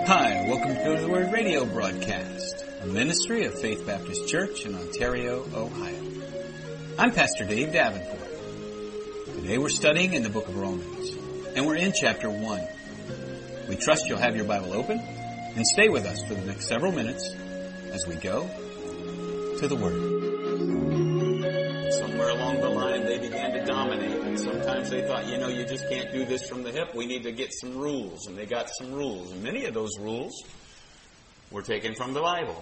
Hi, welcome to the Word Radio broadcast, a ministry of Faith Baptist Church in Ontario, Ohio. I'm Pastor Dave Davenport. Today we're studying in the book of Romans, and we're in chapter 1. We trust you'll have your Bible open and stay with us for the next several minutes as we go to the Word. Somewhere along the line they began to dominate, and sometimes they thought, you just can't do this from the hip. We need to get some rules, and they got some rules. And many of those rules were taken from the Bible,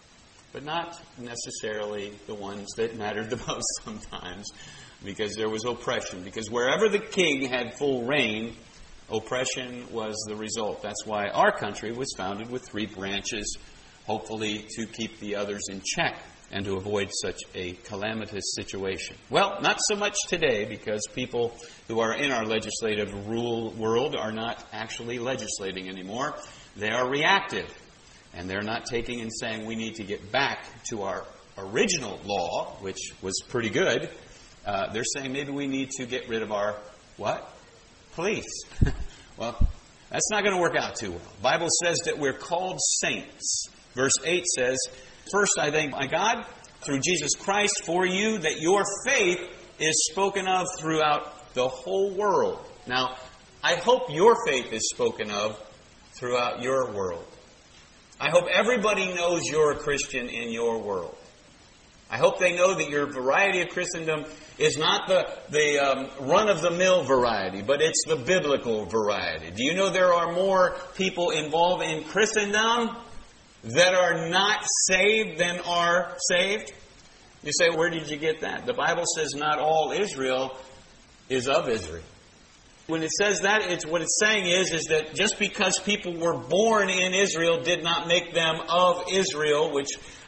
but not necessarily the ones that mattered the most sometimes, because there was oppression. Because wherever the king had full reign, oppression was the result. That's why our country was founded with 3 branches, hopefully to keep the others in check and to avoid such a calamitous situation. Well, not so much today, because people who are in our legislative rule world are not actually legislating anymore. They are reactive, and they're not taking and saying we need to get back to our original law, which was pretty good. They're saying maybe we need to get rid of our, what? Police. Well, that's not going to work out too well. The Bible says that we're called saints. Verse 8 says, "First I thank my God through Jesus Christ for you, that your faith is spoken of throughout the whole world." Now, I hope your faith is spoken of throughout your world. I hope everybody knows you're a Christian in your world. I hope they know that your variety of Christendom is not the run-of-the-mill variety, but it's the biblical variety. Do you know there are more people involved in Christendom that are not saved than are saved? You say, where did you get that? The Bible says not all Israel is of Israel. When it says that, what it's saying is that just because people were born in Israel did not make them of Israel, which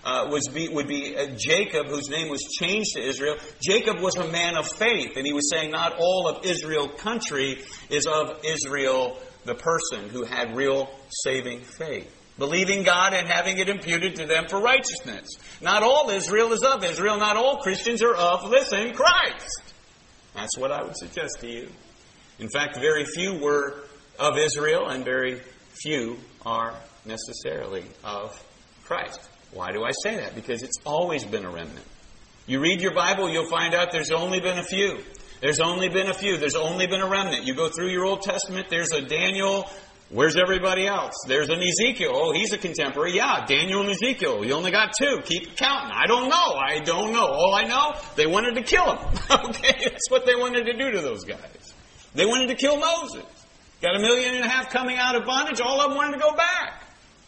would be Jacob, whose name was changed to Israel. Jacob was a man of faith, and he was saying not all of Israel country is of Israel, the person who had real saving faith, believing God and having it imputed to them for righteousness. Not all Israel is of Israel. Not all Christians are of, listen, Christ. That's what I would suggest to you. In fact, very few were of Israel, and very few are necessarily of Christ. Why do I say that? Because it's always been a remnant. You read your Bible, you'll find out there's only been a few. There's only been a few. There's only been a remnant. You go through your Old Testament, there's a Daniel. Where's everybody else? There's an Ezekiel. Oh, he's a contemporary. Yeah, Daniel and Ezekiel. You only got 2. Keep counting. I don't know. All I know, they wanted to kill him. Okay, that's what they wanted to do to those guys. They wanted to kill Moses. Got 1.5 million coming out of bondage. All of them wanted to go back.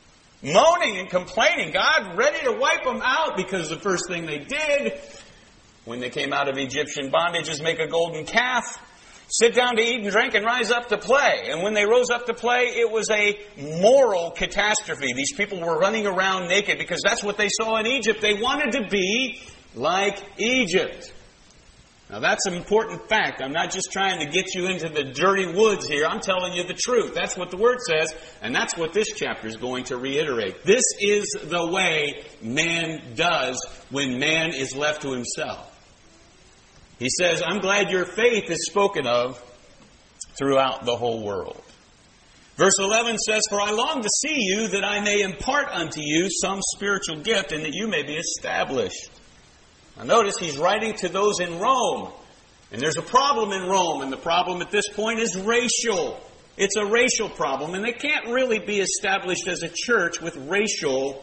Moaning and complaining. God ready to wipe them out, because the first thing they did when they came out of Egyptian bondage is make a golden calf, sit down to eat and drink, and rise up to play. And when they rose up to play, it was a moral catastrophe. These people were running around naked because that's what they saw in Egypt. They wanted to be like Egypt. Now that's an important fact. I'm not just trying to get you into the dirty woods here. I'm telling you the truth. That's what the Word says, and that's what this chapter is going to reiterate. This is the way man does when man is left to himself. He says, I'm glad your faith is spoken of throughout the whole world. Verse 11 says, "For I long to see you, that I may impart unto you some spiritual gift, and that you may be established." Now notice he's writing to those in Rome. And there's a problem in Rome, and the problem at this point is racial. It's a racial problem, and they can't really be established as a church with racial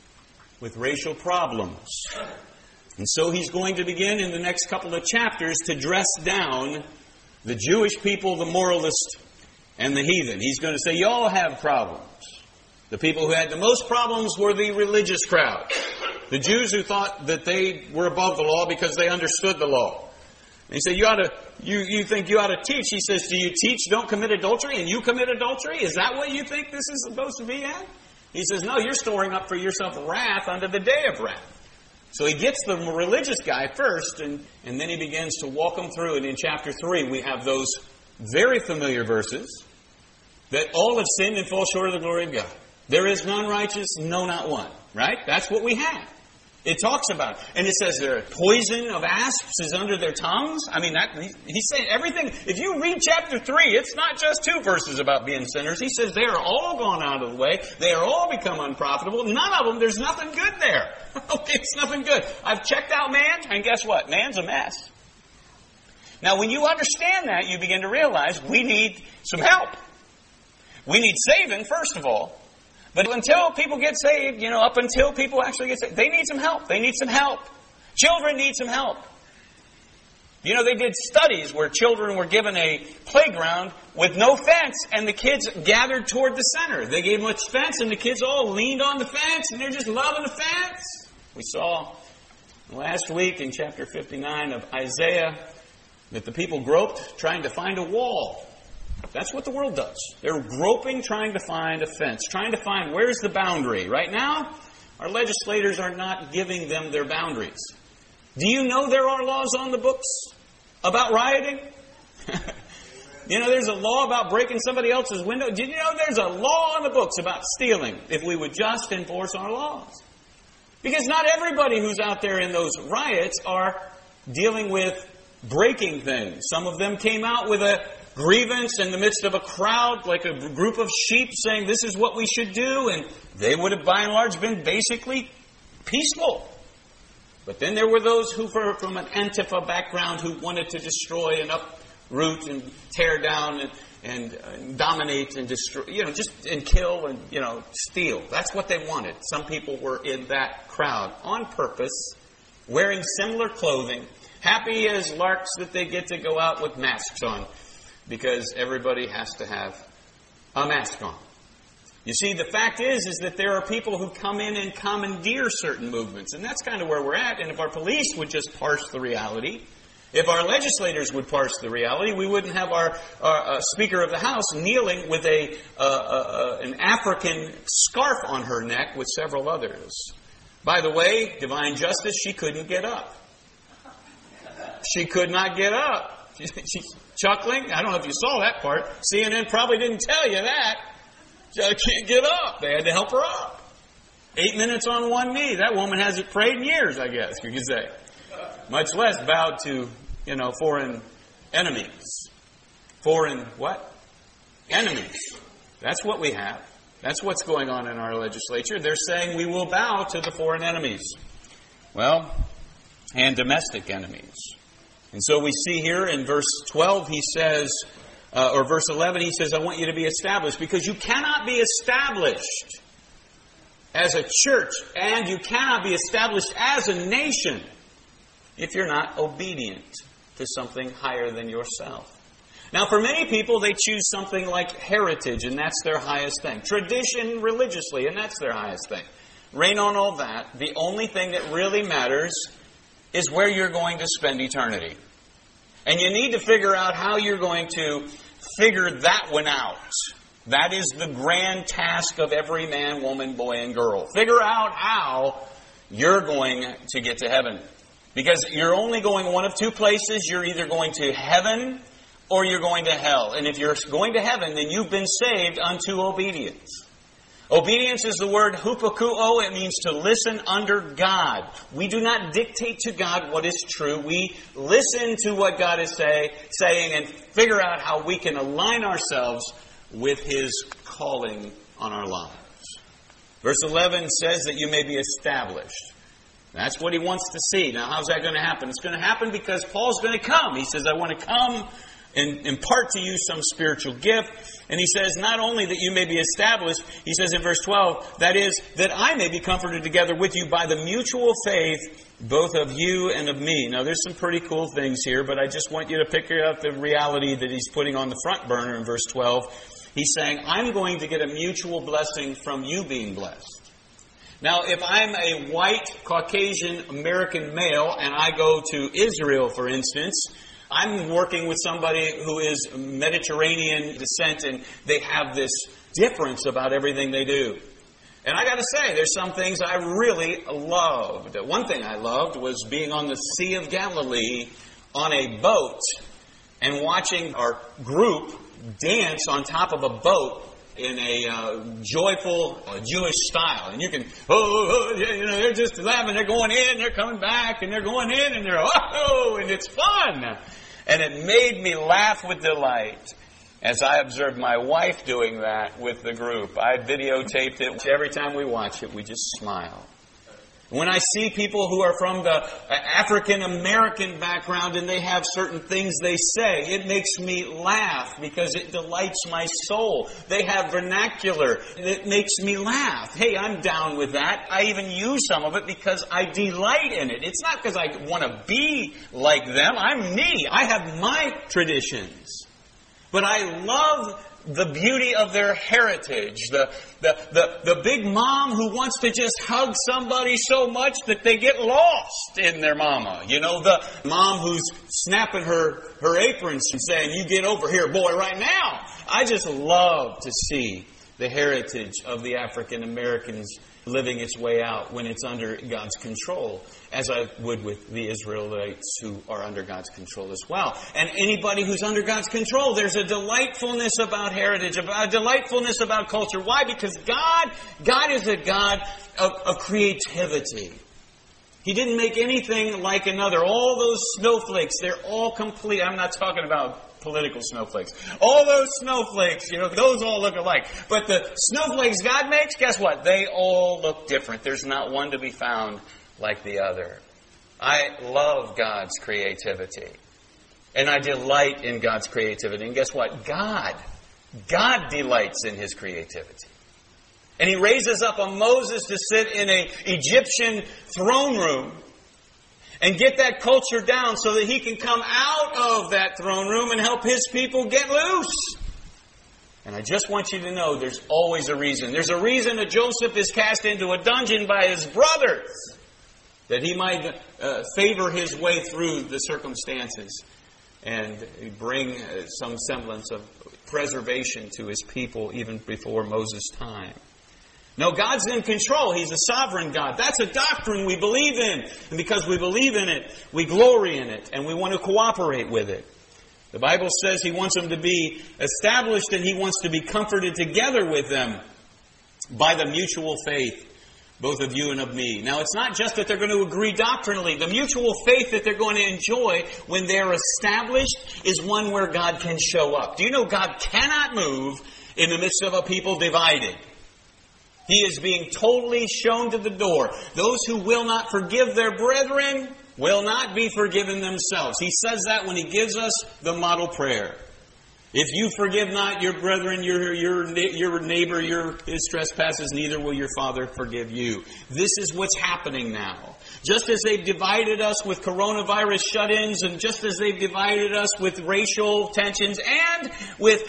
problems. And so he's going to begin in the next couple of chapters to dress down the Jewish people, the moralist, and the heathen. He's going to say, you all have problems. The people who had the most problems were the religious crowd. The Jews who thought that they were above the law because they understood the law. And he said, you think you ought to teach. He says, do you teach don't commit adultery and you commit adultery? Is that what you think this is supposed to be at? He says, no, you're storing up for yourself wrath unto the day of wrath. So he gets the religious guy first, and then he begins to walk him through. And in chapter 3, we have those very familiar verses that all have sinned and fall short of the glory of God. There is none righteous, no, not one. Right? That's what we have. It talks about it. And it says their poison of asps is under their tongues. I mean, he's saying everything. If you read chapter 3, it's not just 2 verses about being sinners. He says they are all gone out of the way. They are all become unprofitable. None of them, there's nothing good there. Okay, it's nothing good. I've checked out man, and guess what? Man's a mess. Now, when you understand that, you begin to realize we need some help. We need saving, first of all. But until people get saved, up until people actually get saved, they need some help. They need some help. Children need some help. They did studies where children were given a playground with no fence, and the kids gathered toward the center. They gave them a fence, and the kids all leaned on the fence, and they're just loving the fence. We saw last week in chapter 59 of Isaiah that the people groped trying to find a wall. That's what the world does. They're groping, trying to find a fence, trying to find where's the boundary. Right now, our legislators are not giving them their boundaries. Do you know there are laws on the books about rioting? There's a law about breaking somebody else's window. Did you know there's a law on the books about stealing if we would just enforce our laws? Because not everybody who's out there in those riots are dealing with breaking things. Some of them came out with a grievance in the midst of a crowd, like a group of sheep saying this is what we should do, and they would have by and large been basically peaceful. But then there were those who were from an Antifa background who wanted to destroy and uproot and tear down and dominate and destroy, and kill and, steal. That's what they wanted. Some people were in that crowd on purpose, wearing similar clothing, happy as larks that they get to go out with masks on, because everybody has to have a mask on. You see, the fact is that there are people who come in and commandeer certain movements, and that's kind of where we're at. And if our police would just parse the reality, if our legislators would parse the reality, we wouldn't have our Speaker of the House kneeling with an African scarf on her neck with several others. By the way, divine justice, she couldn't get up. She could not get up. She's chuckling. I don't know if you saw that part. CNN probably didn't tell you that. She can't get up. They had to help her up. 8 minutes on one knee. That woman hasn't prayed in years, I guess you could say. Much less bowed to, foreign enemies. Foreign what? Enemies. That's what we have. That's what's going on in our legislature. They're saying we will bow to the foreign enemies. Well, and domestic enemies. And so we see here in verse 12, he says, or verse 11, he says, I want you to be established, because you cannot be established as a church, and you cannot be established as a nation if you're not obedient to something higher than yourself. Now, for many people, they choose something like heritage, and that's their highest thing. Tradition religiously, and that's their highest thing. Rain on all that. The only thing that really matters is where you're going to spend eternity. And you need to figure out how you're going to figure that one out. That is the grand task of every man, woman, boy, and girl. Figure out how you're going to get to heaven. Because you're only going one of two places. You're either going to heaven or you're going to hell. And if you're going to heaven, then you've been saved unto obedience. Obedience is the word hupakuo. It means to listen under God. We do not dictate to God what is true. We listen to what God is saying and figure out how we can align ourselves with His calling on our lives. Verse 11 says that you may be established. That's what he wants to see. Now, how's that going to happen? It's going to happen because Paul's going to come. He says, I want to come and impart to you some spiritual gift. And he says, not only that you may be established, he says in verse 12, that is, that I may be comforted together with you by the mutual faith, both of you and of me. Now, there's some pretty cool things here, but I just want you to pick out the reality that he's putting on the front burner in verse 12. He's saying, I'm going to get a mutual blessing from you being blessed. Now, if I'm a white, Caucasian, American male, and I go to Israel, for instance, I'm working with somebody who is Mediterranean descent, and they have this difference about everything they do. And I got to say, there's some things I really loved. One thing I loved was being on the Sea of Galilee on a boat and watching our group dance on top of a boat in a joyful Jewish style. And you can, they're just laughing, they're going in, they're coming back, and they're going in, and they're, and it's fun. And it made me laugh with delight as I observed my wife doing that with the group. I videotaped it. Every time we watch it, we just smile. When I see people who are from the African-American background and they have certain things they say, it makes me laugh because it delights my soul. They have vernacular. It makes me laugh. Hey, I'm down with that. I even use some of it because I delight in it. It's not because I want to be like them. I'm me. I have my traditions. But I love the beauty of their heritage. The big mom who wants to just hug somebody so much that they get lost in their mama. You know, the mom who's snapping her aprons and saying, you get over here, boy, right now. I just love to see the heritage of the African Americans living its way out when it's under God's control, as I would with the Israelites who are under God's control as well. And anybody who's under God's control, there's a delightfulness about heritage, a delightfulness about culture. Why? Because God is a God of creativity. He didn't make anything like another. All those snowflakes, they're all complete. I'm not talking about political snowflakes. All those snowflakes, those all look alike. But the snowflakes God makes, guess what? They all look different. There's not one to be found like the other. I love God's creativity. And I delight in God's creativity. And guess what? God delights in His creativity. And He raises up a Moses to sit in an Egyptian throne room and get that culture down so that he can come out of that throne room and help his people get loose. And I just want you to know there's always a reason. There's a reason that Joseph is cast into a dungeon by his brothers, that he might favor his way through the circumstances and bring some semblance of preservation to his people even before Moses' time. No, God's in control. He's a sovereign God. That's a doctrine we believe in. And because we believe in it, we glory in it, and we want to cooperate with it. The Bible says He wants them to be established and He wants to be comforted together with them by the mutual faith, both of you and of me. Now, it's not just that they're going to agree doctrinally. The mutual faith that they're going to enjoy when they're established is one where God can show up. Do you know God cannot move in the midst of a people divided? He is being totally shown to the door. Those who will not forgive their brethren will not be forgiven themselves. He says that when He gives us the model prayer. If you forgive not your brethren, your neighbor, his trespasses, neither will your Father forgive you. This is what's happening now. Just as they've divided us with coronavirus shut-ins, and just as they've divided us with racial tensions and with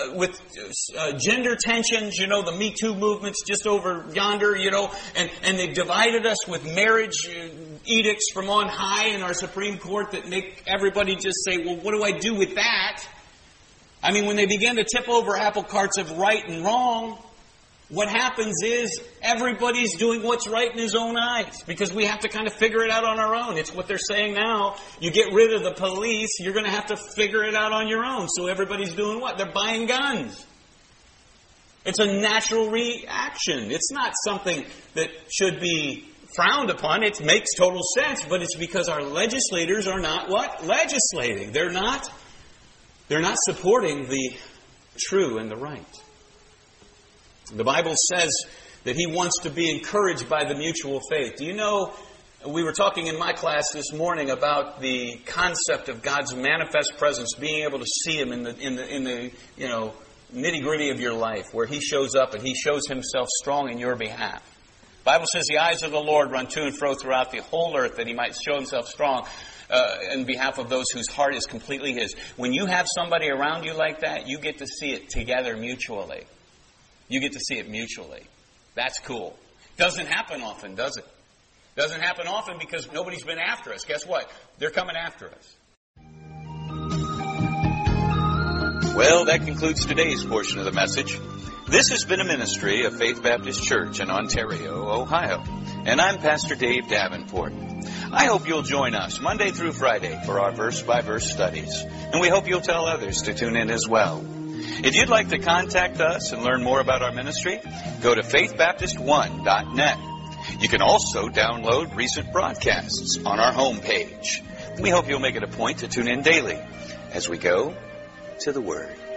gender tensions, the Me Too movement's just over yonder, and they've divided us with marriage edicts from on high in our Supreme Court that make everybody just say, well, what do I do with that? I mean, when they begin to tip over apple carts of right and wrong, what happens is everybody's doing what's right in his own eyes because we have to kind of figure it out on our own. It's what they're saying now. You get rid of the police, you're going to have to figure it out on your own. So everybody's doing what? They're buying guns. It's a natural reaction. It's not something that should be frowned upon. It makes total sense, but it's because our legislators are not what? Legislating. They're not supporting the true and the right. The Bible says that He wants to be encouraged by the mutual faith. Do you know, we were talking in my class this morning about the concept of God's manifest presence, being able to see Him in the nitty-gritty of your life, where He shows up and He shows Himself strong in your behalf. The Bible says the eyes of the Lord run to and fro throughout the whole earth, that He might show Himself strong in behalf of those whose heart is completely His. When you have somebody around you like that, you get to see it together mutually. You get to see it mutually. That's cool. Doesn't happen often, does it? Doesn't happen often because nobody's been after us. Guess what? They're coming after us. Well, that concludes today's portion of the message. This has been a ministry of Faith Baptist Church in Ontario, Ohio. And I'm Pastor Dave Davenport. I hope you'll join us Monday through Friday for our verse-by-verse studies. And we hope you'll tell others to tune in as well. If you'd like to contact us and learn more about our ministry, go to faithbaptist1.net. You can also download recent broadcasts on our homepage. We hope you'll make it a point to tune in daily as we go to the Word.